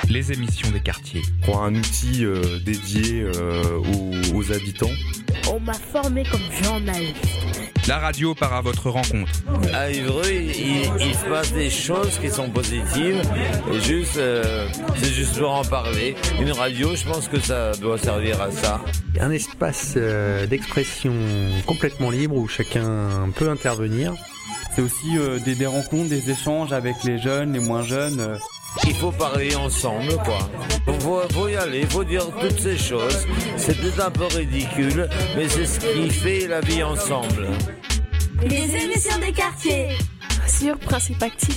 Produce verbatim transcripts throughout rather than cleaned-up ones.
les émissions des quartiers. Pour un outil euh, dédié euh, aux, aux habitants. On m'a formé comme journaliste. La radio part à votre rencontre. À Évreux, il, il se passe des choses qui sont positives. Et juste, euh, c'est juste pour en parler. Une radio, je pense que ça doit servir à ça. Un espace euh, d'expression complètement libre où chacun peut intervenir. C'est aussi euh, des, des rencontres, des échanges avec les jeunes, les moins jeunes. Euh. Il faut parler ensemble, quoi. Il faut, faut y aller, il faut dire toutes ces choses. C'est peut-être un peu ridicule, mais c'est ce qui fait la vie ensemble. Les émissions des quartiers sur Principe Actif.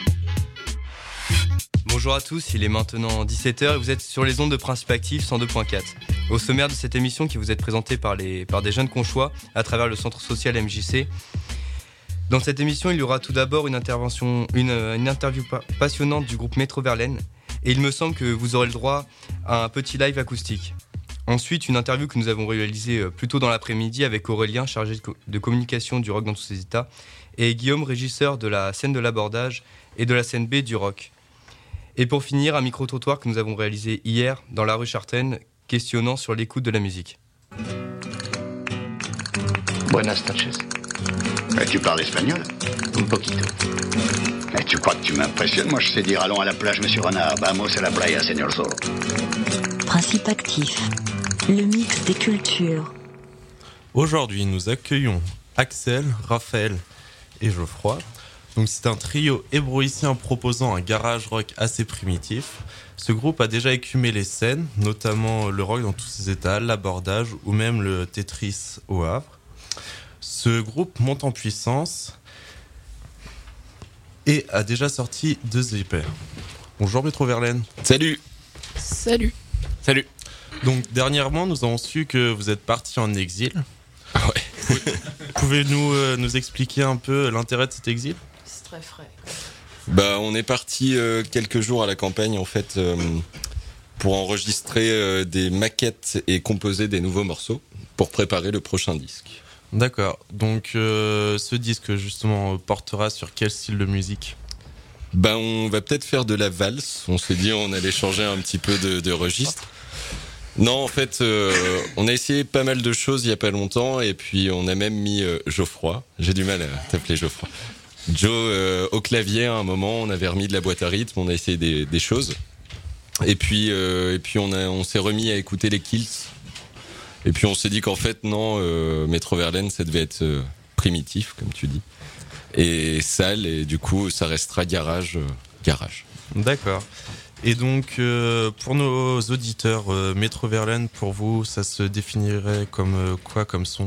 Bonjour à tous, il est maintenant dix-sept heures et vous êtes sur les ondes de Principe Actif cent deux virgule quatre. Au sommaire de cette émission qui vous est présentée par, les, par des jeunes conchois à travers le centre social M J C. Dans cette émission, il y aura tout d'abord une intervention, une, une interview passionnante du groupe Métro Verlaine et il me semble que vous aurez le droit à un petit live acoustique. Ensuite, une interview que nous avons réalisée plus tôt dans l'après-midi avec Aurélien, chargé de communication du rock dans tous ses états, et Guillaume, régisseur de la scène de l'abordage et de la scène B du rock. Et pour finir, un micro-trottoir que nous avons réalisé hier dans la rue Chartaine, questionnant sur l'écoute de la musique. Buenas noches. Mais tu parles espagnol? Un poquito. Mais tu crois que tu m'impressionnes? Moi, je sais dire allons à la plage, monsieur Renard. Vamos a la playa, señor Zorro. Principe Actif, le mix des cultures. Aujourd'hui, nous accueillons Axel, Raphaël et Geoffroy. Donc, c'est un trio hébroïcien proposant un garage rock assez primitif. Ce groupe a déjà écumé les scènes, notamment le rock dans tous ses états, l'abordage ou même le Tetris au Havre. Ce groupe monte en puissance et a déjà sorti deux E P. Bonjour Métro Verlaine. Salut. Salut. Salut. Donc dernièrement, nous avons su que vous êtes parti en exil. Ouais. Pouvez-vous euh, nous expliquer un peu l'intérêt de cet exil ? C'est très frais. Bah, on est parti euh, quelques jours à la campagne en fait euh, pour enregistrer euh, des maquettes et composer des nouveaux morceaux pour préparer le prochain disque. D'accord. Donc euh, ce disque justement portera sur quel style de musique ? Ben, on va peut-être faire de la valse. On s'est dit on allait changer un petit peu de, de registre. Non, en fait, euh, on a essayé pas mal de choses il y a pas longtemps et puis on a même mis euh, Geoffroy. J'ai du mal à t'appeler Geoffroy. Joe euh, au clavier à un moment. On avait remis de la boîte à rythme. On a essayé des, des choses. Et puis, euh, et puis on a, on s'est remis à écouter les Kills. Et puis on s'est dit qu'en fait non, euh, Métro Verlaine, ça devait être euh, primitif, comme tu dis. Et sale, et du coup ça restera garage euh, garage. D'accord. Et donc euh, pour nos auditeurs, euh, Métro Verlaine, pour vous, ça se définirait comme euh, quoi comme son ?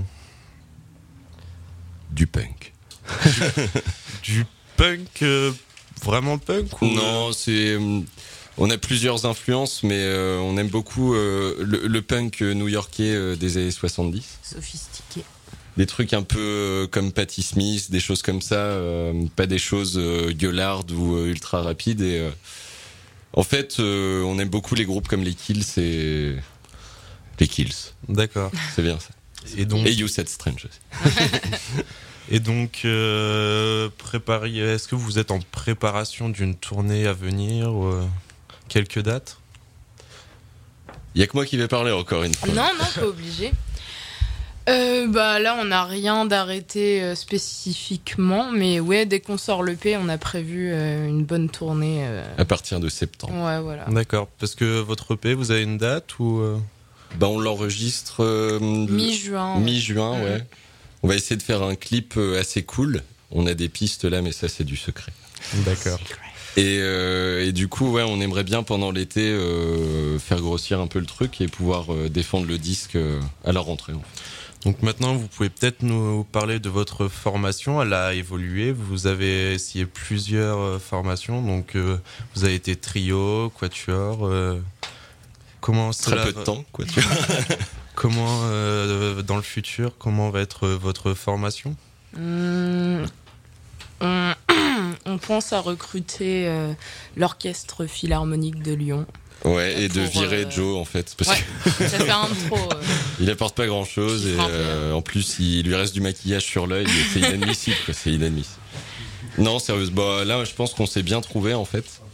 Du punk. Du punk euh, vraiment punk ou... Non, c'est on a plusieurs influences, mais euh, on aime beaucoup euh, le, le punk new-yorkais euh, des années soixante-dix. Sophistiqué. Des trucs un peu euh, comme Patti Smith, des choses comme ça, euh, pas des choses euh, gueulardes ou euh, ultra rapides. Et euh, en fait, euh, on aime beaucoup les groupes comme les Kills et les Kills. D'accord. C'est bien ça. Et donc. Et You Said Strange aussi. Et donc, euh, préparez, est-ce que vous êtes en préparation d'une tournée à venir ou, euh, quelques dates ? Il y a que moi qui vais parler encore une fois. Non, non, pas obligé. Euh, bah là, on n'a rien d'arrêté euh, spécifiquement, mais ouais, dès qu'on sort l'E P, on a prévu euh, une bonne tournée. Euh... À partir de septembre. Ouais, voilà. D'accord. Parce que votre E P, vous avez une date ou euh... Bah, on l'enregistre euh, mi-juin. Mi-juin, ouais. ouais. Mmh. On va essayer de faire un clip assez cool. On a des pistes là, mais ça, c'est du secret. D'accord. Et, euh, et du coup, ouais, on aimerait bien pendant l'été euh, faire grossir un peu le truc et pouvoir euh, défendre le disque euh, à la rentrée. En fait. Donc maintenant, vous pouvez peut-être nous parler de votre formation. Elle a évolué. Vous avez essayé plusieurs formations. Donc, euh, vous avez été trio, quatuor. Euh, comment Très cela peu de va... temps, quatuor. Comment, euh, dans le futur, comment va être votre formation ? Mmh, on, on pense à recruter euh, l'Orchestre Philharmonique de Lyon. Ouais, et pour, de virer euh... Joe, en fait. Parce ouais, que... ça fait un trop. Euh... Il apporte pas grand-chose et euh, en plus, il lui reste du maquillage sur l'œil. Et c'est inadmissible, quoi. C'est inadmissible. Non, sérieusement, bah, là, je pense qu'on s'est bien trouvé, en fait.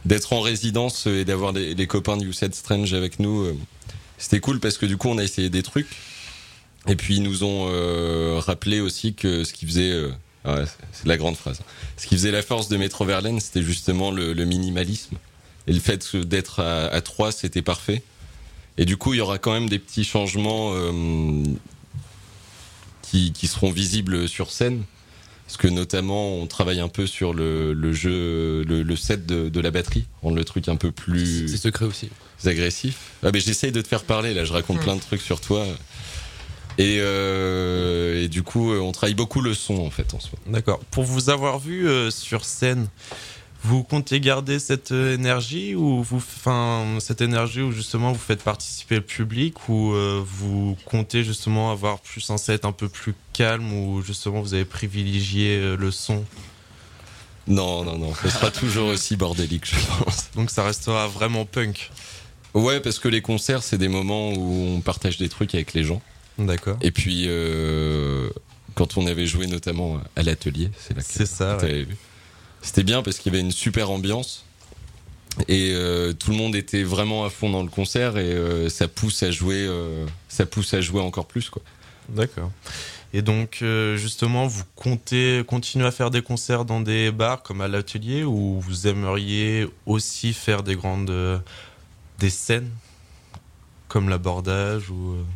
d'être en résidence et d'avoir les, les copains de You Said Strange avec nous, euh, c'était cool parce que du coup on a essayé des trucs et puis ils nous ont euh, rappelé aussi que ce qui faisait euh, ouais, c'est la grande phrase, ce qui faisait la force de Metro Verlaine, c'était justement le, le minimalisme et le fait d'être à, à trois, c'était parfait. Et du coup il y aura quand même des petits changements euh, qui, qui seront visibles sur scène. Parce que notamment, on travaille un peu sur le, le jeu, le, le set de, de la batterie, rendre le truc un peu plus. C'est secret aussi. Agressif. Ah, mais j'essaye de te faire parler là. Je raconte mmh. plein de trucs sur toi. Et, euh, et du coup, on travaille beaucoup le son en fait en ce moment. D'accord. Pour vous avoir vu euh, sur scène, vous comptez garder cette énergie ou vous, enfin, cette énergie où justement vous faites participer le public ou euh, vous comptez justement avoir plus un set un peu plus calme où justement vous avez privilégié le son? Non, non, non, ce sera toujours aussi bordélique, je pense. Donc ça restera vraiment punk. Ouais, parce que les concerts, c'est des moments où on partage des trucs avec les gens. D'accord. Et puis, euh, quand on avait joué notamment à l'atelier, c'est là que c'est ça, ouais. vu. C'était bien parce qu'il y avait une super ambiance et euh, tout le monde était vraiment à fond dans le concert et euh, ça pousse à jouer, euh, ça pousse à jouer encore plus, quoi. D'accord. Et donc euh, justement, vous comptez continuer à faire des concerts dans des bars comme à l'atelier ou vous aimeriez aussi faire des grandes euh, des scènes comme l'abordage ou euh...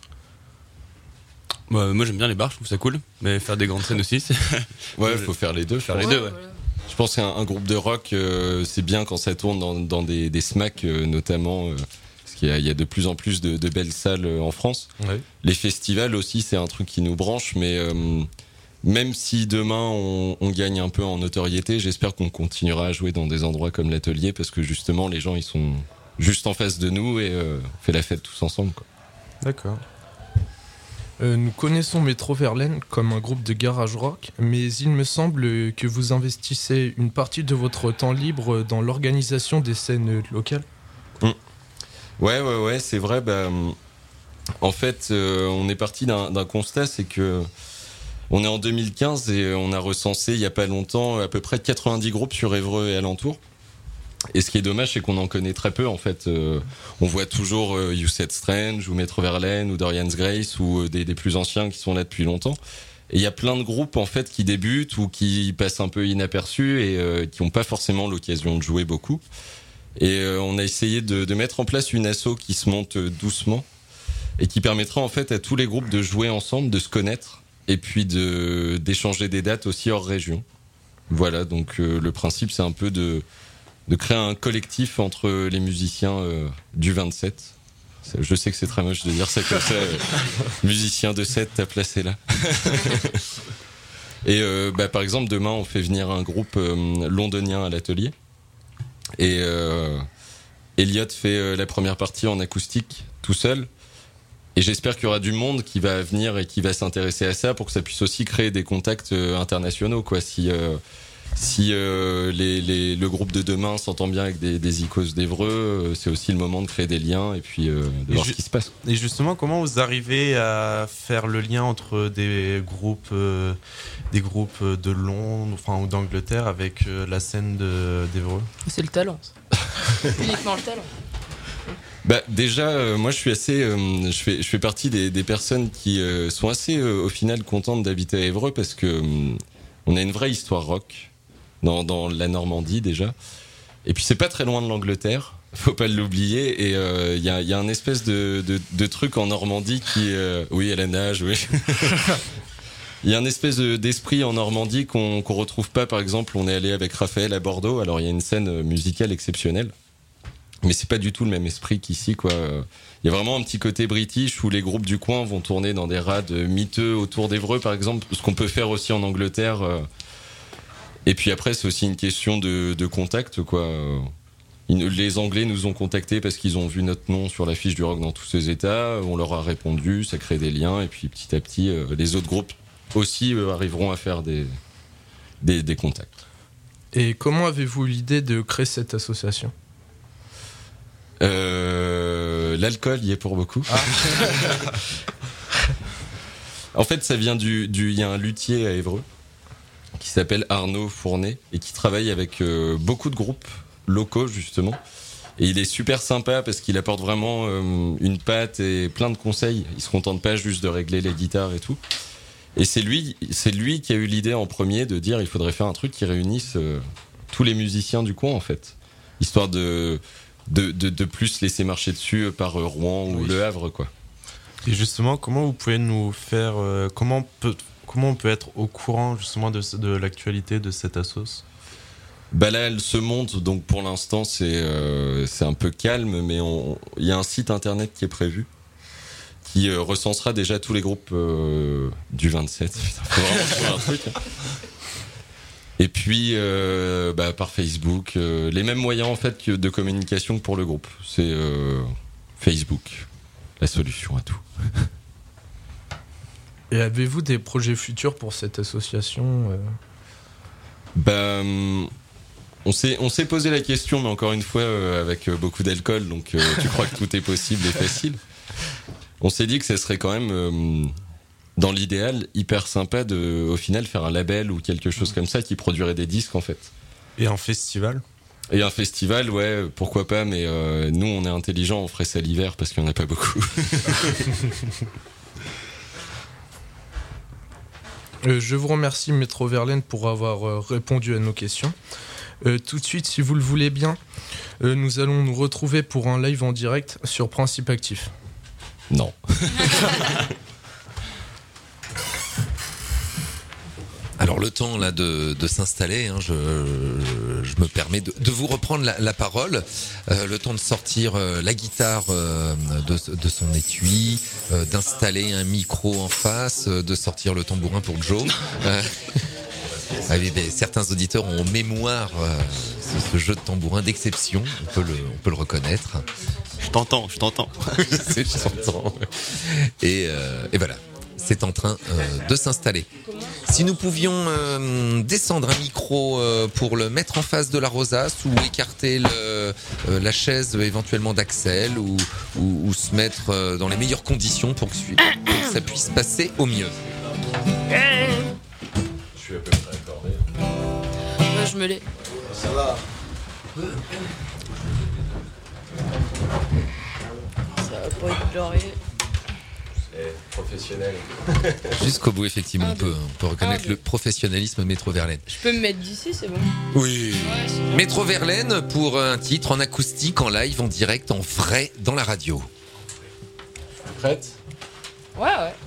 bah, moi j'aime bien les bars, je trouve ça cool, mais faire des grandes scènes aussi. C'est... ouais, il faut faire les deux. Faire les ouais, deux, ouais. Voilà. Je pense qu'un un groupe de rock, euh, c'est bien quand ça tourne dans, dans des, des smacks, euh, notamment, euh, parce qu'il y a, il y a de plus en plus de, de belles salles euh, en France. Ouais. Les festivals aussi, c'est un truc qui nous branche, mais euh, même si demain on, on gagne un peu en notoriété, j'espère qu'on continuera à jouer dans des endroits comme l'atelier, parce que justement, les gens, ils sont juste en face de nous et euh, on fait la fête tous ensemble, quoi. D'accord. Euh, nous connaissons Metro Verlaine comme un groupe de garage rock, mais il me semble que vous investissez une partie de votre temps libre dans l'organisation des scènes locales. Mmh. Ouais, ouais, ouais, c'est vrai. Bah, en fait, euh, on est parti d'un, d'un constat, c'est que on est en deux mille quinze et on a recensé il y a pas longtemps à peu près quatre-vingt-dix groupes sur Évreux et alentours. Et ce qui est dommage, c'est qu'on en connaît très peu, en fait. Euh, on voit toujours euh, You Said Strange, ou Metro Verlaine, ou Dorian's Grace, ou euh, des, des plus anciens qui sont là depuis longtemps. Et il y a plein de groupes, en fait, qui débutent, ou qui passent un peu inaperçus, et euh, qui n'ont pas forcément l'occasion de jouer beaucoup. Et euh, on a essayé de, de mettre en place une asso qui se monte doucement, et qui permettra, en fait, à tous les groupes de jouer ensemble, de se connaître, et puis de, d'échanger des dates aussi hors région. Voilà, donc euh, le principe, c'est un peu de... de créer un collectif entre les musiciens euh, du vingt-sept. Je sais que c'est très moche de dire ça comme ça. Euh, musicien de sept, t'as placé là. Et euh, bah, par exemple, demain, on fait venir un groupe euh, londonien à l'atelier. Et euh, Elliot fait euh, la première partie en acoustique, tout seul. Et j'espère qu'il y aura du monde qui va venir et qui va s'intéresser à ça pour que ça puisse aussi créer des contacts euh, internationaux, quoi. Si... Euh, Si euh, les, les, le groupe de demain s'entend bien avec des, des icônes d'Évreux, euh, c'est aussi le moment de créer des liens et puis euh, de et voir ju- ce qui se passe. Et justement, comment vous arrivez à faire le lien entre des groupes, euh, des groupes de Londres, enfin ou d'Angleterre, avec euh, la scène de, d'Évreux ? C'est le talent. Uniquement le talent. Bah déjà, euh, moi je suis assez, euh, je fais, je fais partie des, des personnes qui euh, sont assez, euh, au final, contentes d'habiter à Évreux parce que euh, on a une vraie histoire rock. Dans, dans la Normandie déjà, et puis c'est pas très loin de l'Angleterre, faut pas l'oublier, et il euh, y, a, y a un espèce de, de, de truc en Normandie qui, euh, oui, à la nage, oui. Il y a un espèce de, d'esprit en Normandie qu'on qu'on retrouve pas, par exemple, on est allé avec Raphaël à Bordeaux, alors il y a une scène musicale exceptionnelle, mais c'est pas du tout le même esprit qu'ici, quoi. Il y a vraiment un petit côté british où les groupes du coin vont tourner dans des rades miteux autour d'Évreux, par exemple, ce qu'on peut faire aussi en Angleterre. Euh, Et puis après, c'est aussi une question de, de contact, quoi. Les Anglais nous ont contactés parce qu'ils ont vu notre nom sur l'affiche du rock dans tous ces états. On leur a répondu, ça crée des liens. Et puis petit à petit, euh, les autres groupes aussi euh, arriveront à faire des, des, des contacts. Et comment avez-vous l'idée de créer cette association ? euh, L'alcool y est pour beaucoup. Ah. En fait, ça vient du... du, il y a un luthier à Évreux qui s'appelle Arnaud Fournet et qui travaille avec euh, beaucoup de groupes locaux justement. Et il est super sympa parce qu'il apporte vraiment euh, une patte et plein de conseils. Il se contente pas juste de régler les guitares et tout. Et c'est lui, c'est lui qui a eu l'idée en premier de dire il faudrait faire un truc qui réunisse euh, tous les musiciens du coin en fait, histoire de de de, de plus laisser marcher dessus par euh, Rouen ou oui. Le Havre quoi. Et justement, comment vous pouvez nous faire, euh, comment peut comment on peut être au courant justement de de l'actualité de cette assos? Bah là, elle se monte, donc pour l'instant c'est euh, c'est un peu calme, mais il y a un site internet qui est prévu, qui euh, recensera déjà tous les groupes euh, du vingt-sept. Putain, faut vraiment trouver un truc. Hein. Et puis euh, bah, par Facebook, euh, les mêmes moyens en fait que de communication que pour le groupe. C'est euh, Facebook, la solution à tout. Et avez-vous des projets futurs pour cette association euh... Bah On s'est, on s'est posé la question, mais encore une fois, euh, avec euh, beaucoup d'alcool, donc euh, tu crois que tout est possible et facile. On s'est dit que ce serait quand même, euh, dans l'idéal, hyper sympa de, au final, faire un label ou quelque chose comme ça qui produirait des disques, en fait. Et un festival ? Et un festival, ouais, pourquoi pas, mais euh, nous, on est intelligents, on ferait ça l'hiver parce qu'il n'y en a pas beaucoup. euh, je vous remercie, Métro Verlaine, pour avoir euh, répondu à nos questions. Euh, tout de suite, si vous le voulez bien, euh, nous allons nous retrouver pour un live en direct sur Principe Actif. Non. Alors le temps là de, de s'installer, hein, je, je me permets de, de vous reprendre la, la parole. Euh, le temps de sortir euh, la guitare euh, de, de son étui, euh, d'installer un micro en face, euh, de sortir le tambourin pour Joe. Euh, Ah oui, mais certains auditeurs ont en mémoire euh, ce, ce jeu de tambourin d'exception, on peut le, on peut le reconnaître. Je t'entends, je t'entends. je sais, je t'entends. Et, euh, et voilà, c'est en train euh, de s'installer. Si nous pouvions euh, descendre un micro euh, pour le mettre en face de la rosace ou écarter le, euh, la chaise éventuellement d'Axel ou, ou, ou se mettre euh, dans les meilleures conditions pour que, pour que ça puisse passer au mieux. Je suis à peu près accordé. Ouais, je me l'ai. Ça va. Ça va pas être glorieux. C'est professionnel. Jusqu'au bout, effectivement, on peut, on peut reconnaître ah, le professionnalisme Métro Verlaine. Je peux me mettre d'ici, c'est bon. Oui. Ouais, c'est bon. Métro Verlaine pour un titre en acoustique, en live, en direct, en vrai, dans la radio. Prête ? Ouais, ouais.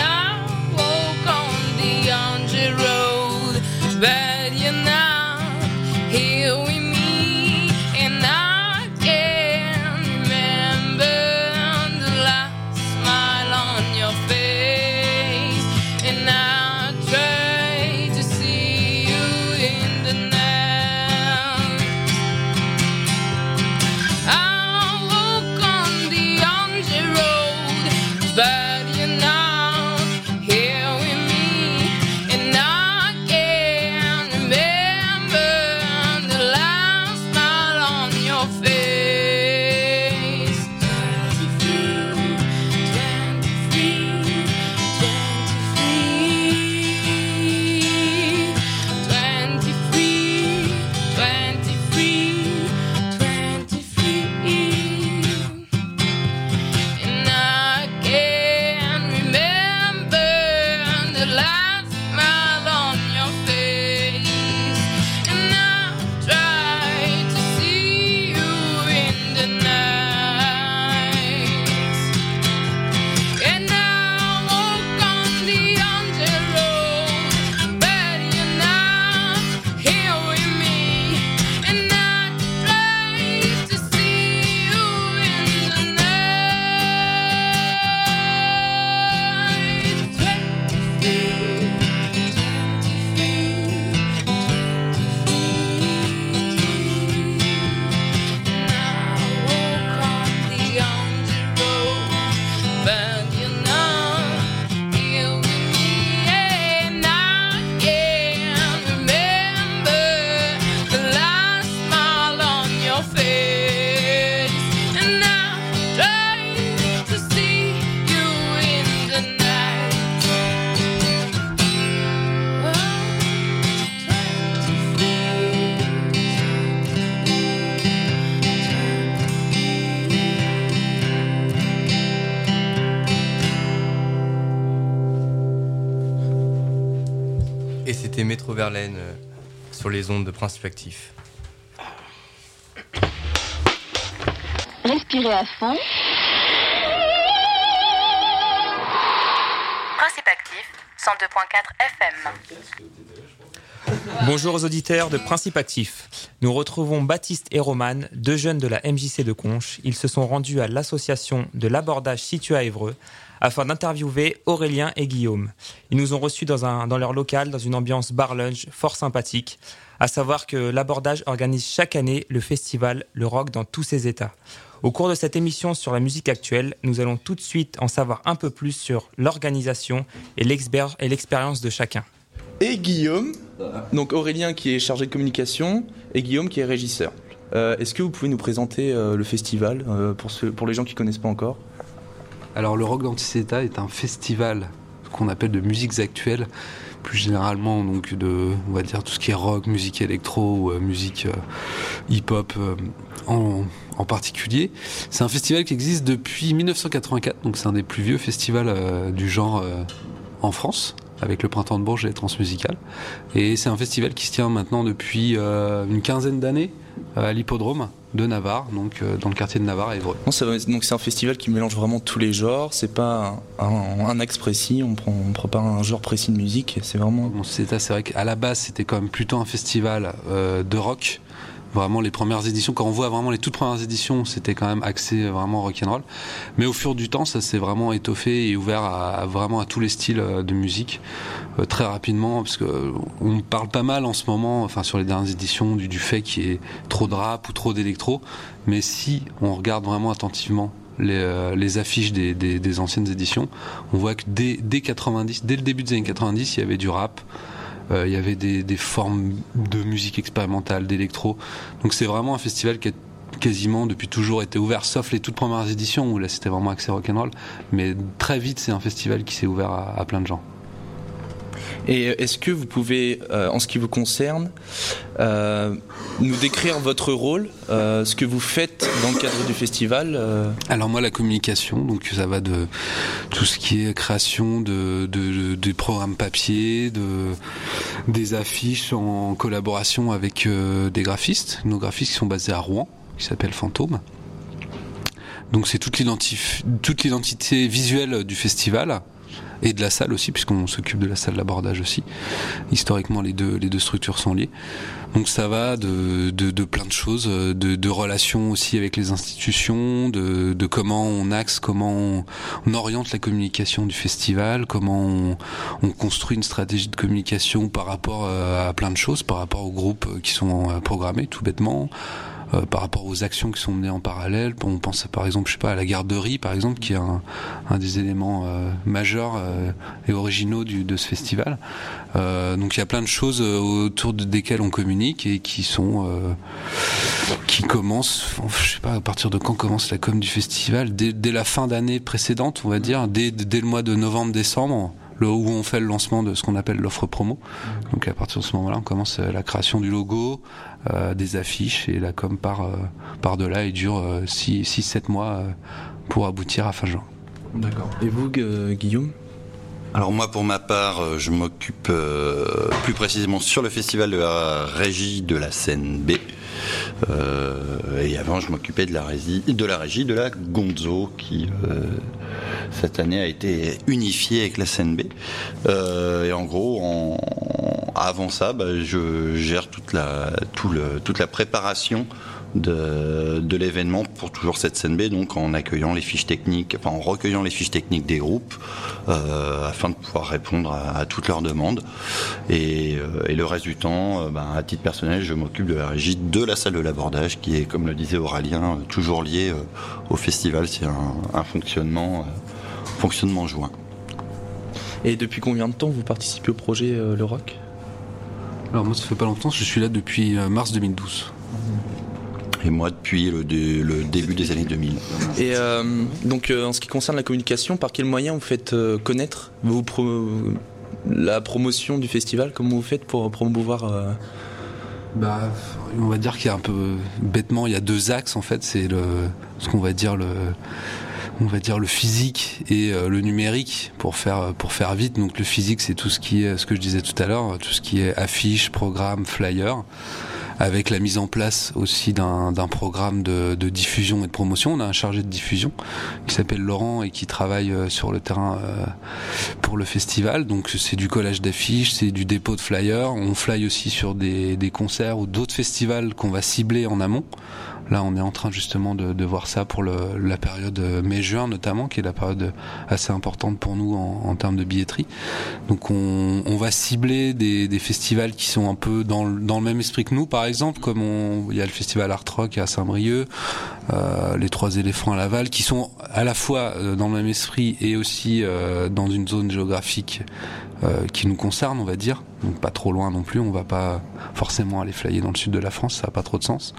But you're not Et c'était Métro Verlaine euh, sur les ondes de Principe Actif. Respirez à fond. Principe Actif, cent deux virgule quatre F M. Bonjour aux auditeurs de Principe Actif. Nous retrouvons Baptiste et Romane, deux jeunes de la M J C de Conches. Ils se sont rendus à l'association de l'abordage située à Évreux afin d'interviewer Aurélien et Guillaume. Ils nous ont reçus dans, un, dans leur local, dans une ambiance bar-lunch fort sympathique. À savoir que l'abordage organise chaque année le festival Le Rock dans tous ses états. Au cours de cette émission sur la musique actuelle, nous allons tout de suite en savoir un peu plus sur l'organisation et l'expérience de chacun. Et Guillaume, donc Aurélien qui est chargé de communication et Guillaume qui est régisseur. Euh, est-ce que vous pouvez nous présenter euh, le festival euh, pour, ceux, pour les gens qui ne connaissent pas encore ? Alors le Rock dans tous ses états est un festival qu'on appelle de musiques actuelles, plus généralement donc de, on va dire tout ce qui est rock, musique électro, euh, musique euh, hip-hop euh, en, en particulier. C'est un festival qui existe depuis dix-neuf cent quatre-vingt-quatre, donc c'est un des plus vieux festivals euh, du genre euh, en France, avec le Printemps de Bourges et les Transmusicales. Et c'est un festival qui se tient maintenant depuis euh, une quinzaine d'années euh, à l'hippodrome de Navarre, donc euh, dans le quartier de Navarre à Évreux. Donc c'est un festival qui mélange vraiment tous les genres, c'est pas un, un, un axe précis, on prend, on prend pas un genre précis de musique, c'est vraiment... Bon, c'est, c'est vrai qu'à la base c'était quand même plutôt un festival euh, de rock. Vraiment les premières éditions, quand on voit vraiment les toutes premières éditions, c'était quand même axé vraiment rock'n'roll. Mais au fur du temps, ça s'est vraiment étoffé et ouvert à, à vraiment à tous les styles de musique euh, très rapidement, parce que euh, on parle pas mal en ce moment, enfin sur les dernières éditions, du, du fait qu'il y ait trop de rap ou trop d'électro. Mais si on regarde vraiment attentivement les, euh, les affiches des, des, des anciennes éditions, on voit que dès, dès quatre-vingt-dix, dès le début des années quatre-vingt-dix, il y avait du rap. Il euh, y avait des, des formes de musique expérimentale, d'électro. Donc c'est vraiment un festival qui a quasiment depuis toujours été ouvert, sauf les toutes premières éditions où là c'était vraiment axé rock'n'roll. Mais très vite c'est un festival qui s'est ouvert à, à plein de gens. Et est-ce que vous pouvez, euh, en ce qui vous concerne, euh, nous décrire votre rôle, euh, ce que vous faites dans le cadre du festival euh... Alors moi la communication, donc ça va de tout ce qui est création de, de, de, de programmes papier, de, des affiches en collaboration avec euh, des graphistes, nos graphistes qui sont basés à Rouen, qui s'appellent Fantôme. Donc c'est toute, l'identif- toute l'identité visuelle du festival. Et de la salle aussi, puisqu'on s'occupe de la salle d'abordage aussi. Historiquement, les deux, les deux structures sont liées. Donc ça va de, de, de plein de choses, de, de relations aussi avec les institutions, de, de comment on axe, comment on, on oriente la communication du festival, comment on, on construit une stratégie de communication par rapport à plein de choses, par rapport aux groupes qui sont programmés, tout bêtement. Euh, par rapport aux actions qui sont menées en parallèle. On pense par exemple, je sais pas, à la garderie, par exemple, qui est un, un des éléments euh, majeurs euh, et originaux du, de ce festival. Euh, donc il y a plein de choses autour de, desquelles on communique et qui sont euh, qui commencent, je sais pas à partir de quand commence la com du festival, dès, dès la fin d'année précédente, on va dire, dès, dès le mois de novembre-décembre. Où on fait le lancement de ce qu'on appelle l'offre promo. Donc à partir de ce moment-là, on commence la création du logo, euh, des affiches, et la com part, euh, part de là et dure six sept mois euh, pour aboutir à fin juin. D'accord. Et vous, euh, Guillaume ? Alors moi, pour ma part, je m'occupe euh, plus précisément sur le festival de la régie de la scène B. Euh, et avant, je m'occupais de la régie de la, régie de la Gonzo, qui euh, cette année a été unifiée avec la scène B. Euh, et en gros, en, avant ça, bah, je gère toute la, tout le, toute la préparation de, de l'événement pour toujours cette scène B, donc en accueillant les fiches techniques, enfin en recueillant les fiches techniques des groupes euh, afin de pouvoir répondre à, à toutes leurs demandes. Et, euh, et le reste du temps, euh, ben, à titre personnel, je m'occupe de la régie de la salle de l'abordage, qui est, comme le disait Aurélien, euh, toujours lié euh, au festival. C'est un, un fonctionnement, euh, fonctionnement joint. Et depuis combien de temps vous participez au projet euh, Le Rock ? Alors moi, ça fait pas longtemps, je suis là depuis euh, mars deux mille douze. Et moi depuis le, dé, le début des années deux mille. Et euh, donc euh, en ce qui concerne la communication, par quels moyens vous faites euh, connaître vous pro- la promotion du festival ? Comment vous faites pour promouvoir euh... Bah, on va dire qu'il y a un peu bêtement, il y a deux axes en fait. C'est le, ce qu'on va dire le, on va dire le physique et euh, le numérique pour faire pour faire vite. Donc le physique, c'est tout ce qui est ce que je disais tout à l'heure, tout ce qui est affiches, programmes, flyers, avec la mise en place aussi d'un, d'un programme de, de diffusion et de promotion. On a un chargé de diffusion qui s'appelle Laurent et qui travaille sur le terrain euh, pour le festival. Donc c'est du collage d'affiches, c'est du dépôt de flyers. On fly aussi sur des, des concerts ou d'autres festivals qu'on va cibler en amont. Là, on est en train justement de, de voir ça pour le, la période mai-juin notamment, qui est la période assez importante pour nous en, en termes de billetterie. Donc, on, on va cibler des, des festivals qui sont un peu dans, dans le même esprit que nous, par exemple, comme on, il y a le festival Art Rock à Saint-Brieuc, euh, les Trois Éléphants à Laval, qui sont à la fois dans le même esprit et aussi euh, dans une zone géographique euh, qui nous concerne, on va dire. Donc, pas trop loin non plus. On va pas forcément aller flyer dans le sud de la France, ça n'a pas trop de sens.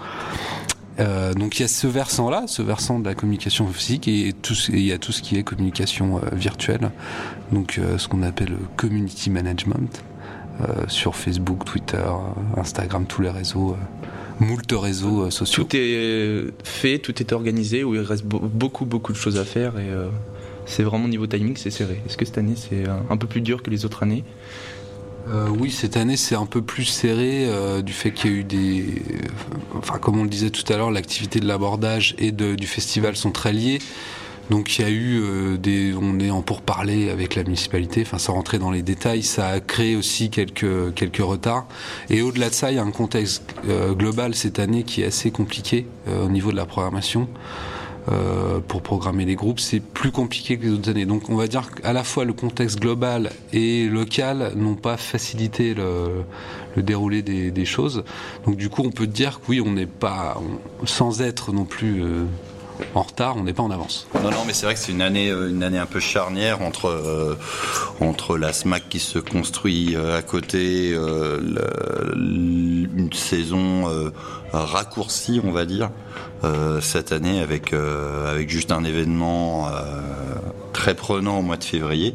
Euh, donc il y a ce versant-là, ce versant de la communication physique, et tout, et il y a tout ce qui est communication euh, virtuelle, donc euh, ce qu'on appelle community management euh, sur Facebook, Twitter, Instagram, tous les réseaux, euh, moult réseaux euh, sociaux. Tout est fait, tout est organisé, où il reste bo- beaucoup beaucoup de choses à faire, et euh, c'est vraiment niveau timing, c'est serré. Est-ce que cette année c'est un peu plus dur que les autres années ? Euh, oui, cette année c'est un peu plus serré euh, du fait qu'il y a eu des... Enfin, comme on le disait tout à l'heure, l'activité de l'abordage et de, du festival sont très liées. Donc il y a eu euh, des... On est en pourparlers avec la municipalité, enfin sans rentrer dans les détails, ça a créé aussi quelques, quelques retards. Et au-delà de ça, il y a un contexte euh, global cette année qui est assez compliqué euh, au niveau de la programmation. Euh, pour programmer les groupes, c'est plus compliqué que les autres années. Donc on va dire qu'à la fois le contexte global et local n'ont pas facilité le, le déroulé des, des choses. Donc du coup on peut dire que oui, on n'est pas, on, sans être non plus euh, en retard, on n'est pas en avance. Non, non, mais c'est vrai que c'est une année, une année un peu charnière entre, euh, entre la SMAC qui se construit euh, à côté, euh, le, une saison euh, raccourcie, on va dire. Euh, cette année avec euh, avec juste un événement euh, très prenant au mois de février.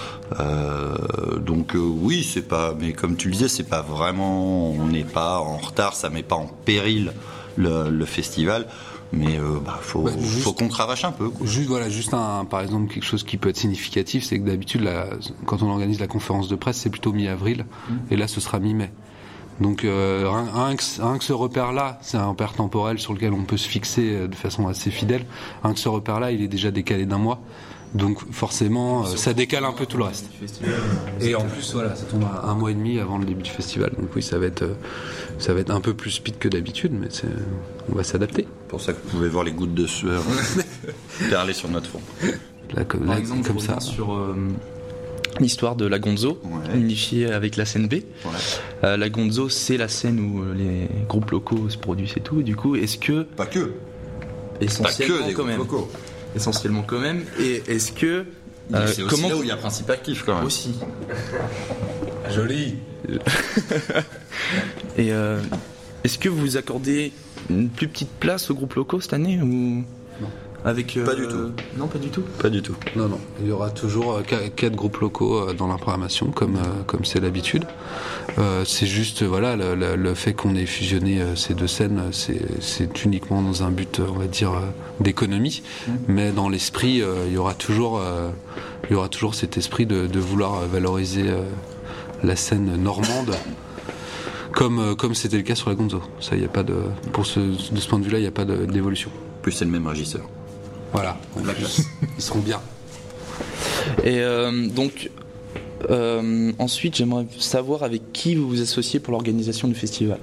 Euh, donc euh, oui, c'est pas, mais comme tu le disais, c'est pas vraiment, on n'est pas en retard, ça met pas en péril le, le festival. Mais euh, bah, faut, bah, juste, faut qu'on cravache un peu, quoi. Juste voilà, juste un, par exemple quelque chose qui peut être significatif, c'est que d'habitude la, quand on organise la conférence de presse, c'est plutôt mi-avril, mmh. et là ce sera mi-mai. Donc euh, un, un, un que ce repère-là, c'est un repère temporel sur lequel on peut se fixer de façon assez fidèle. Un que ce repère-là, il est déjà décalé d'un mois. Donc forcément, euh, ça décale un peu tout le reste. Et en plus, voilà, ça tombe à un mois et demi avant le début du festival. Donc oui, ça va être, euh, ça va être un peu plus speed que d'habitude, mais c'est, on va s'adapter. C'est pour ça que vous pouvez voir les gouttes de sueur perler sur notre front. Là, comme, Par là, exemple, comme ça. Sur euh, l'histoire de la Gonzo, ouais. unifiée avec la scène B. Ouais. Euh, la Gonzo, c'est la scène où les groupes locaux se produisent et tout. Du coup, est-ce que... Pas que. Essentiellement Pas que des quand groupes même. locaux. Essentiellement quand même. Et est-ce que... Euh, c'est aussi comment... là où il y a Principe Actif quand même. Aussi. Joli. Et euh, est-ce que vous accordez une plus petite place aux groupes locaux cette année ou... Non. Avec, euh, pas du tout. Non, pas du tout. Pas du tout. Non, non. Il y aura toujours quatre groupes locaux dans la programmation, comme euh, comme c'est l'habitude. Euh, c'est juste, voilà, le, le, le fait qu'on ait fusionné euh, ces deux scènes, c'est, c'est uniquement dans un but, on va dire, euh, d'économie. Mmh. Mais dans l'esprit, euh, il y aura toujours, euh, il y aura toujours cet esprit de, de vouloir valoriser euh, la scène normande. Comme, euh, comme c'était le cas sur la Gonzo. Ça, y a pas de, pour ce, de ce point de vue-là, il n'y a pas de, d'évolution. Plus c'est le même régisseur. Voilà, la place. Ils seront bien. Et euh, donc, euh, ensuite, j'aimerais savoir avec qui vous vous associez pour l'organisation du festival.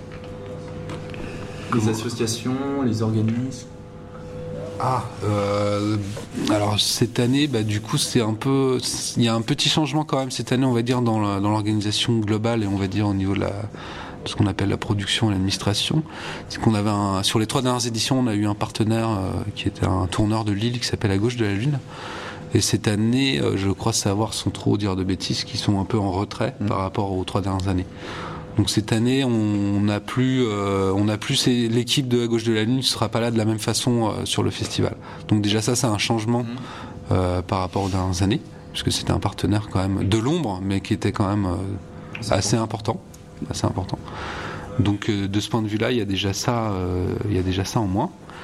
Les associations, les organismes. Ah, euh, alors cette année, bah, du coup, c'est un peu, il y a un petit changement quand même cette année, on va dire, dans, la, dans l'organisation globale et on va dire au niveau de la, de ce qu'on appelle la production et l'administration. C'est qu'on avait un, sur les trois dernières éditions, on a eu un partenaire euh, qui était un tourneur de Lille qui s'appelle À Gauche de la Lune. Et cette année, euh, je crois savoir, sans trop dire de bêtises, qui sont un peu en retrait mmh. par rapport aux trois dernières années. Donc cette année, on n'a plus, euh, on n'a plus ces, l'équipe de À Gauche de la Lune ne sera pas là de la même façon euh, sur le festival. Donc déjà ça, c'est un changement mmh. euh, par rapport aux dernières années, puisque c'était un partenaire quand même de l'ombre, mais qui était quand même euh, assez important, assez important. Donc euh, de ce point de vue-là, il y a déjà ça, euh, il y a déjà ça en moins.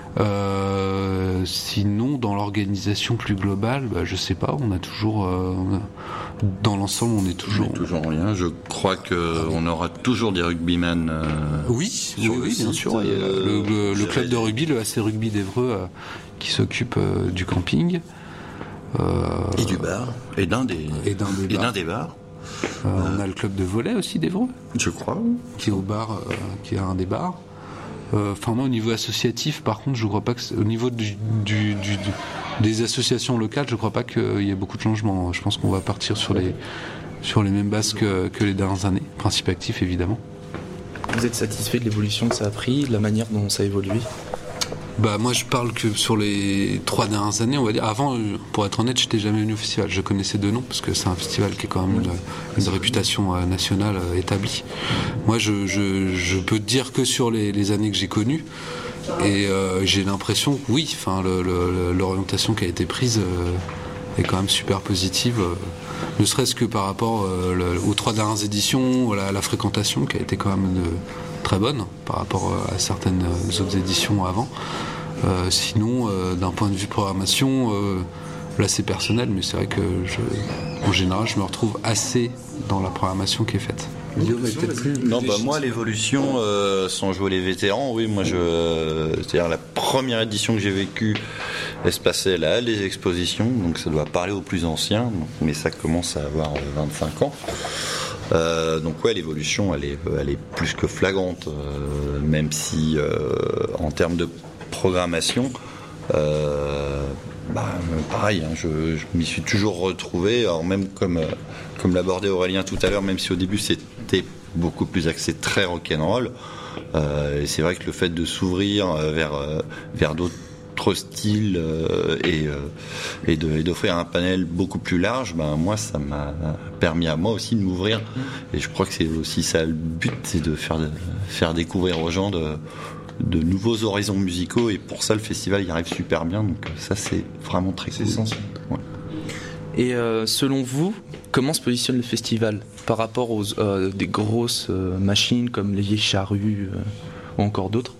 Euh, sinon, dans l'organisation plus globale, bah, je sais pas, on a toujours, euh, on a, dans l'ensemble, on est toujours, on est toujours en lien. Je crois que on aura toujours des rugbyman. Euh, oui, oui, oui, bien sûr. Il y a le, le, le club de rugby, le A C Rugby d'Évreux, euh, qui s'occupe euh, du camping. Euh, et du bar. Et d'un des, et d'un des et bars. d'un des bars. Euh, euh, on a le club de volley aussi d'Évreux. Je crois. Qui est au bar, euh, qui est un des bars. Enfin, euh, moi, au niveau associatif, par contre, je crois pas que au niveau du, du, du, du, des associations locales, je crois pas qu'il y ait beaucoup de changements. Je pense qu'on va partir sur les, sur les mêmes bases que, que les dernières années. Principe actif, évidemment. Vous êtes satisfait de l'évolution que ça a pris, de la manière dont ça a évolué ? Bah moi je parle que sur les trois dernières années, on va dire. Avant, pour être honnête, j'étais jamais venu au festival. Je connaissais deux noms parce que c'est un festival qui est quand même une, une réputation nationale établie. Moi, je, je, je peux te dire que sur les, les années que j'ai connues, et euh, j'ai l'impression que oui, enfin le, le, l'orientation qui a été prise euh, est quand même super positive. Euh, ne serait-ce que par rapport euh, le, aux trois dernières éditions, la, la fréquentation qui a été quand même de, très bonne par rapport à certaines autres éditions avant. Euh, sinon, euh, d'un point de vue programmation, euh, là c'est personnel, mais c'est vrai que je, en général, je me retrouve assez dans la programmation qui est faite. Non, bah moi l'évolution, euh, sans jouer les vétérans, oui, moi je, euh, c'est-à-dire la première édition que j'ai vécue, elle se passait là, les expositions, donc ça doit parler aux plus anciens, mais ça commence à avoir vingt-cinq ans. Euh, donc ouais, l'évolution, elle est, elle est plus que flagrante, euh, même si euh, en termes de programmation, euh, bah, pareil, hein, je, je m'y suis toujours retrouvé, alors même comme, euh, comme l'abordait Aurélien tout à l'heure, même si au début c'était beaucoup plus axé très rock'n'roll, euh, et c'est vrai que le fait de s'ouvrir vers, euh, vers d'autres style euh, et, euh, et, de, et d'offrir un panel beaucoup plus large, ben moi ça m'a permis à moi aussi de m'ouvrir, et je crois que c'est aussi ça le but, c'est de faire, de faire découvrir aux gens de, de nouveaux horizons musicaux, et pour ça le festival y arrive super bien, donc ça c'est vraiment très c'est cool. essentiel. Ouais. Et euh, selon vous, comment se positionne le festival par rapport aux euh, des grosses euh, machines comme les charrues euh, ou encore d'autres?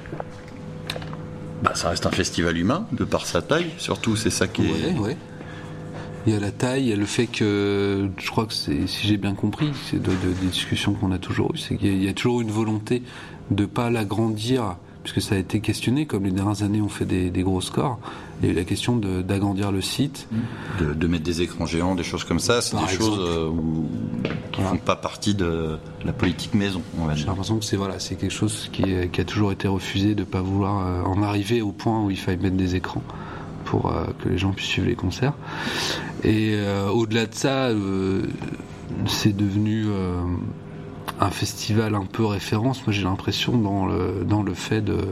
Bah, ça reste un festival humain, de par sa taille, surtout, c'est ça qui est... Ouais, ouais. Il y a la taille, il y a le fait que, je crois que c'est, si j'ai bien compris, c'est de, de, des discussions qu'on a toujours eues, c'est qu'il y a, il y a toujours une volonté de ne pas l'agrandir, puisque ça a été questionné, comme les dernières années on fait des, des gros scores, il y a eu la question de, d'agrandir le site. De, de mettre des écrans géants, des choses comme ça, c'est par des exemple. choses euh, où, qui ne voilà. font pas partie de la politique maison, on va dire. J'ai l'impression que c'est, voilà, c'est quelque chose qui, est, qui a toujours été refusé, de ne pas vouloir euh, en arriver au point où il faille mettre des écrans pour euh, que les gens puissent suivre les concerts. Et euh, au-delà de ça, euh, c'est devenu euh, un festival un peu référence. Moi j'ai l'impression dans le, dans le fait de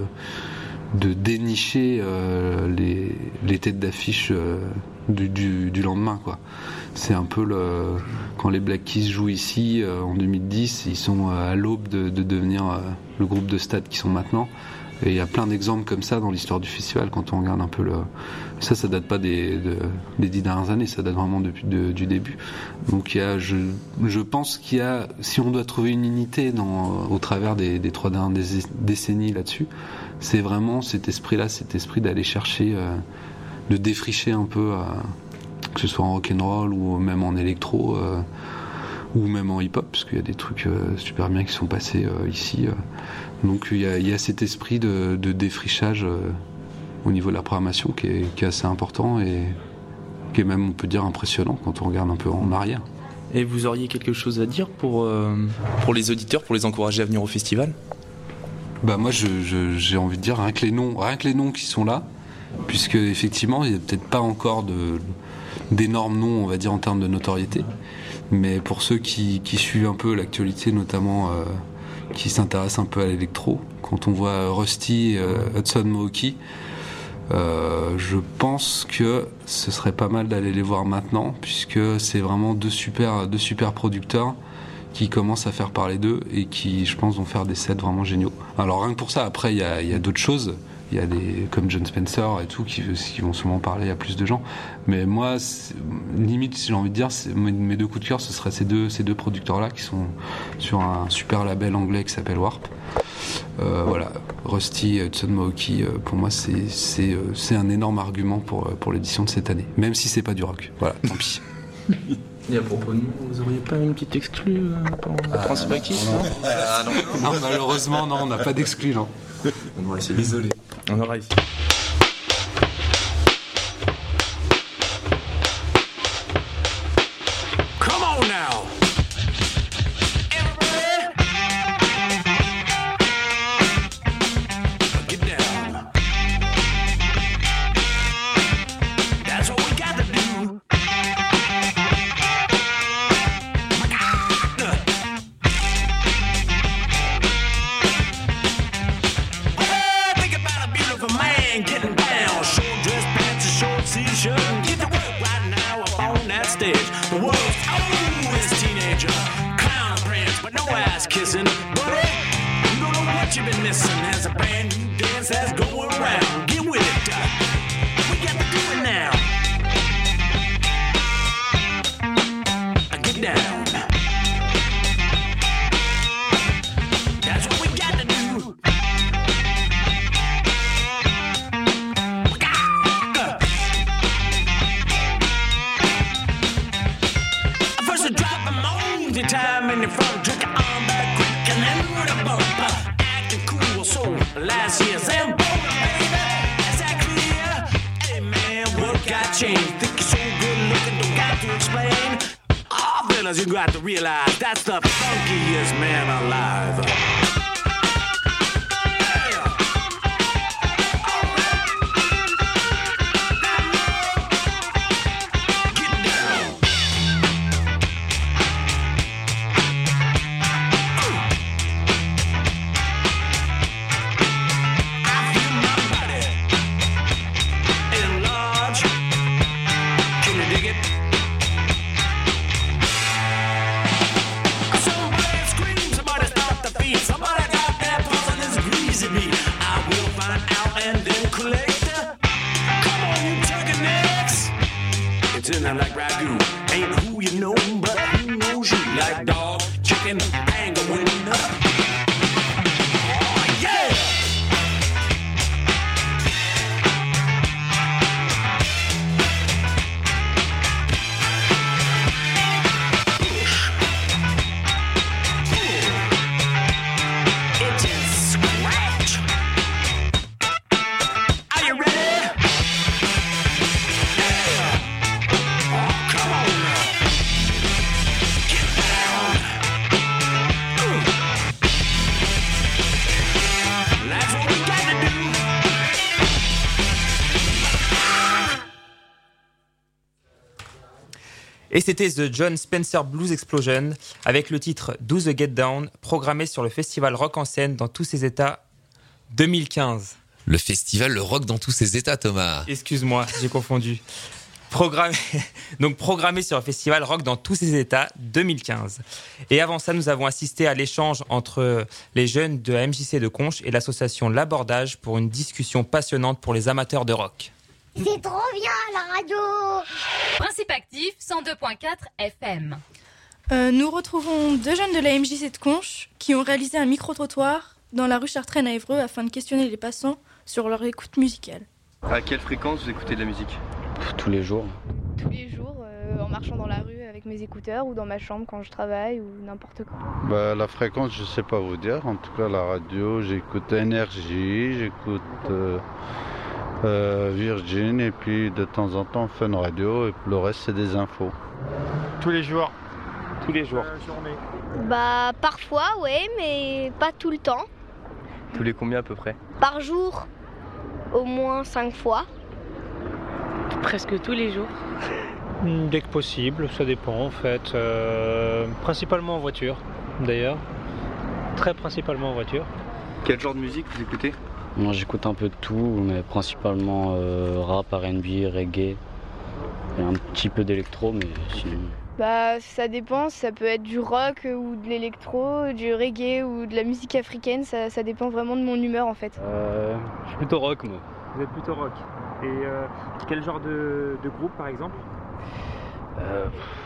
de dénicher euh, les, les têtes d'affiche euh, du, du, du lendemain, quoi. C'est un peu le quand les Black Keys jouent ici euh, en deux mille dix, ils sont à l'aube de, de devenir euh, le groupe de stade qu'ils sont maintenant. Et il y a plein d'exemples comme ça dans l'histoire du festival quand on regarde un peu le. Ça, ça date pas des, de, des dix dernières années, ça date vraiment depuis de, du début. Donc il y a, je, je pense qu'il y a, si on doit trouver une unité dans, au travers des, des trois dernières décennies là-dessus, c'est vraiment cet esprit-là, cet esprit d'aller chercher, euh, de défricher un peu, euh, que ce soit en rock'n'roll ou même en électro, euh, ou même en hip-hop, parce qu'il y a des trucs euh, super bien qui sont passés euh, ici. Euh. Donc il y, a, il y a cet esprit de, de défrichage euh, au niveau de la programmation qui est, qui est assez important et qui est même, on peut dire, impressionnant quand on regarde un peu en arrière. Et vous auriez quelque chose à dire pour, euh, pour les auditeurs, pour les encourager à venir au festival ? Bah moi je, je, j'ai envie de dire rien que les noms, rien que les noms qui sont là, puisque effectivement il n'y a peut-être pas encore de, d'énormes noms, on va dire, en termes de notoriété, mais pour ceux qui, qui suivent un peu l'actualité, notamment euh, qui s'intéressent un peu à l'électro, quand on voit Rusty, euh, Hudson Mohawke, euh, je pense que ce serait pas mal d'aller les voir maintenant, puisque c'est vraiment deux super, deux super producteurs qui commencent à faire parler d'eux et qui, je pense, vont faire des sets vraiment géniaux. Alors rien que pour ça, après il y a, y a d'autres choses. Il y a des comme John Spencer et tout qui, qui vont souvent parler à plus de gens. Mais moi, limite, j'ai envie de dire, mes, mes deux coups de cœur, ce seraient ces deux, ces deux producteurs-là qui sont sur un super label anglais qui s'appelle Warp. Euh, voilà, Rusty et Hudson Mohawke, euh, pour moi, c'est, c'est, euh, c'est un énorme argument pour, pour l'édition de cette année. Même si c'est pas du rock. Voilà, tant pis. Et à propos de nous, vous auriez pas une petite exclue euh, pour Ah, Principe non, Actif non. non, ah, non. Non, malheureusement, non, on n'a pas d'exclus, non. On aura essayé. Désolé. On aura essayé. Come on now. Get down. That's what we got to do. Think about a beautiful man getting down. Short dress pants, a short t-shirt, and get to work right now up on that stage. The world's oldest teenager, clown prince, but no ass kissing. Buddy, you don't know what you've been missing. There's a brand new dance that's going around. Get with it, uh, we got to do it now. Uh, Get down. That's what we got to do. First you drop the moans your time in the front, drink it on back quick and then with a bump. uh, Acting cool, so last year's Zambola, baby. Is that clear? Hey man, what got changed? Think you're so good looking, don't got to explain. Oh, fellas, you got to realize that's the funkiest man alive. Enlarge. Can you dig it? Somebody scream, somebody stop the beat. Somebody got that pulse and this greasy beat. I will find out and then collect. Come on, you turkey necks. It's in there like ragu. Ain't who you know, but who knows you. Like dog, chicken, penguin. Oh, yeah! It is scratch. Are you ready? Yeah. Oh, come on now. Get down. Ooh. That's what we got to do. Et c'était The John Spencer Blues Explosion avec le titre Do the Get Down, programmé sur le festival Rock en scène dans tous ses états deux mille quinze. Le festival Le Rock dans tous ses états, Thomas. Excuse-moi, j'ai confondu. Programmé, donc programmé sur le festival Rock dans tous ses états deux mille quinze. Et avant ça, nous avons assisté à l'échange entre les jeunes de la M J C de Conches et l'association L'Abordage pour une discussion passionnante pour les amateurs de rock. C'est trop bien la radio. Principe Actif cent deux point quatre F M. Euh, nous retrouvons deux jeunes de la M J C de Conches qui ont réalisé un micro-trottoir dans la rue Chartraine à Évreux afin de questionner les passants sur leur écoute musicale. À quelle fréquence vous écoutez de la musique? Tous les jours. Tous les jours, euh, en marchant dans la rue avec mes écouteurs ou dans ma chambre quand je travaille ou n'importe quoi. Bah, la fréquence, je sais pas vous dire. En tout cas, la radio, j'écoute Énergie, j'écoute euh, euh, Virgin et puis de temps en temps Fun Radio et le reste, c'est des infos. Tous les jours. Tous les jours. Bah parfois, ouais, mais pas tout le temps. Tous les combien à peu près? Par jour, au moins cinq fois. Presque tous les jours. Dès que possible, ça dépend en fait. Euh, principalement en voiture, d'ailleurs. Très principalement en voiture. Quel genre de musique vous écoutez? Moi j'écoute un peu de tout, mais principalement euh, rap, R and B, reggae. Et un petit peu d'électro, mais sinon... Bah ça dépend, ça peut être du rock ou de l'électro, du reggae ou de la musique africaine, ça, ça dépend vraiment de mon humeur en fait. Euh, je suis plutôt rock moi. Vous êtes plutôt rock. Et euh, quel genre de, de groupe par exemple? Euh,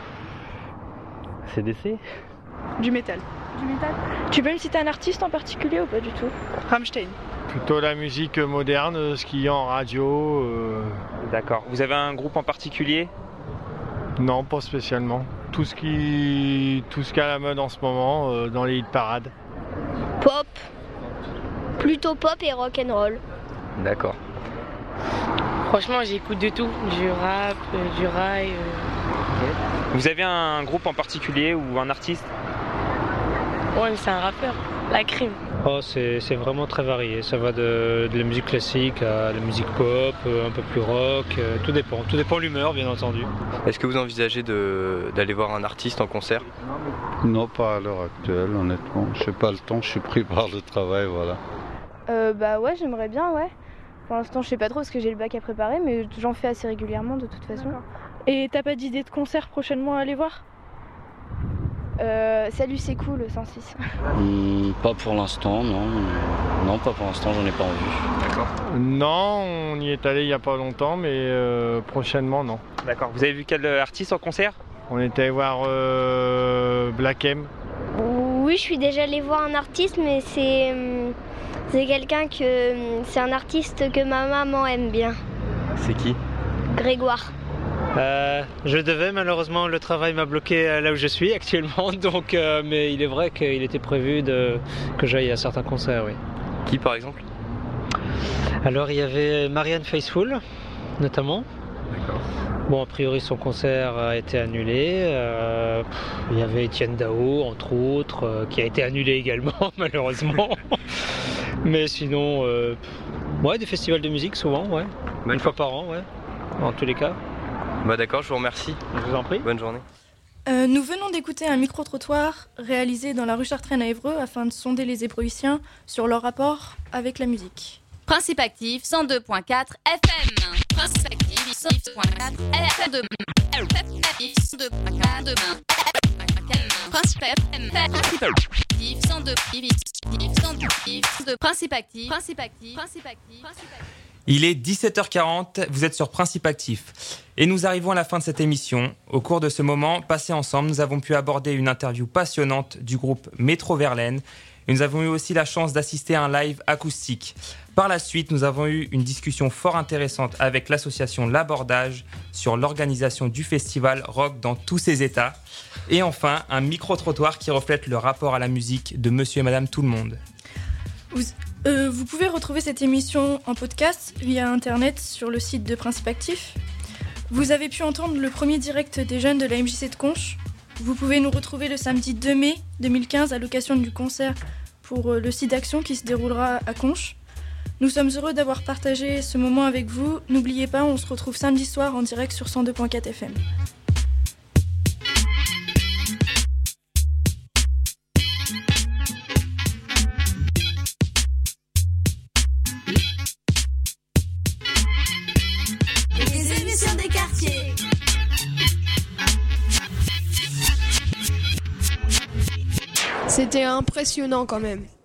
C D C. Du métal. Du métal. Tu peux me citer un artiste en particulier ou pas du tout? Rammstein. Plutôt la musique moderne, ce qu'il y a en radio. Euh... D'accord. Vous avez un groupe en particulier? Non, pas spécialement. Tout ce qui, tout ce qui est à la mode en ce moment euh, dans les hit parades. Pop. Plutôt pop et rock'n'roll. D'accord. Franchement, j'écoute de tout. Du rap, euh, du rail. Euh... Vous avez un groupe en particulier ou un artiste? Ouais, mais c'est un rappeur. La Crime. Oh, c'est, c'est vraiment très varié. Ça va de, de la musique classique à la musique pop, un peu plus rock. Tout dépend. Tout dépend de l'humeur, bien entendu. Est-ce que vous envisagez de, d'aller voir un artiste en concert? Non, pas à l'heure actuelle, honnêtement. Je n'ai pas le temps, je suis pris par le travail, voilà. Euh, bah ouais, j'aimerais bien, ouais. Pour l'instant, je sais pas trop parce que j'ai le bac à préparer, mais j'en fais assez régulièrement de toute façon. D'accord. Et t'as pas d'idée de concert prochainement à aller voir? Euh, salut, c'est cool, le cent six. Mmh, pas pour l'instant, non. Non, pas pour l'instant, j'en ai pas envie. D'accord. Non, on y est allé il y a pas longtemps, mais euh, prochainement, non. D'accord. Vous avez vu quel artiste en concert? On était allé voir euh, Black M. Oui, je suis déjà allé voir un artiste, mais c'est, c'est quelqu'un que... C'est un artiste que ma maman aime bien. C'est qui? Grégoire. Euh, je devais, malheureusement, le travail m'a bloqué là où je suis actuellement, donc, euh, mais il est vrai qu'il était prévu de, que j'aille à certains concerts, oui. Qui par exemple? Alors il y avait Marianne Faithfull, notamment. D'accord. Bon, a priori son concert a été annulé. Euh, il y avait Etienne Dao, entre autres, euh, qui a été annulé également, malheureusement. Mais sinon, euh, ouais, des festivals de musique souvent, ouais. D'accord. Une fois par an, ouais, en tous les cas. Bah d'accord, je vous remercie. Je vous en prie. Bonne journée. Euh, nous venons d'écouter un micro-trottoir réalisé dans la rue Chartraine à Évreux afin de sonder les Ébréuciens sur leur rapport avec la musique. Principe actif cent deux point quatre F M. Principe actif cent deux point quatre F M. cent deux point quatre demain. Principe actif cent deux Principe actif. Principe actif. Principe actif. Il est dix-sept heures quarante, vous êtes sur Principe Actif. Et nous arrivons à la fin de cette émission. Au cours de ce moment passé ensemble, nous avons pu aborder une interview passionnante du groupe Métro Verlaine. Et nous avons eu aussi la chance d'assister à un live acoustique. Par la suite, nous avons eu une discussion fort intéressante avec l'association L'Abordage sur l'organisation du festival rock dans tous ses états. Et enfin, un micro-trottoir qui reflète le rapport à la musique de Monsieur et Madame Tout-le-Monde. Vous, euh, vous pouvez retrouver cette émission en podcast via Internet sur le site de Principe Actif. Vous avez pu entendre le premier direct des jeunes de la M J C de Conches. Vous pouvez nous retrouver le samedi deux mai deux mille quinze à l'occasion du concert pour le site d'action qui se déroulera à Conches. Nous sommes heureux d'avoir partagé ce moment avec vous. N'oubliez pas, on se retrouve samedi soir en direct sur cent deux point quatre F M. Les émissions des quartiers. C'était impressionnant quand même.